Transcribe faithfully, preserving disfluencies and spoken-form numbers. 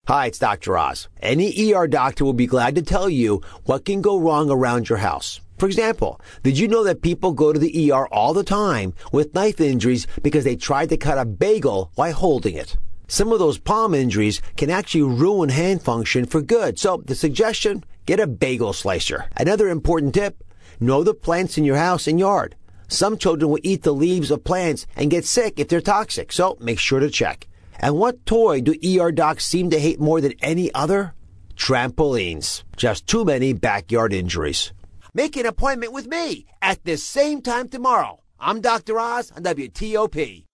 Hi, it's Doctor Oz. Any E R doctor will be glad to tell you what can go wrong around your house. For example, did you know that people go to the E R all the time with knife injuries because they tried to cut a bagel while holding it? Some of those palm injuries can actually ruin hand function for good. So the suggestion, get a bagel slicer. Another important tip, know the plants in your house and yard. Some children will eat the leaves of plants and get sick if they're toxic, so make sure to check. And what toy do E R docs seem to hate more than any other? Trampolines. Just too many backyard injuries. Make an appointment with me at this same time tomorrow. I'm Doctor Oz on W T O P.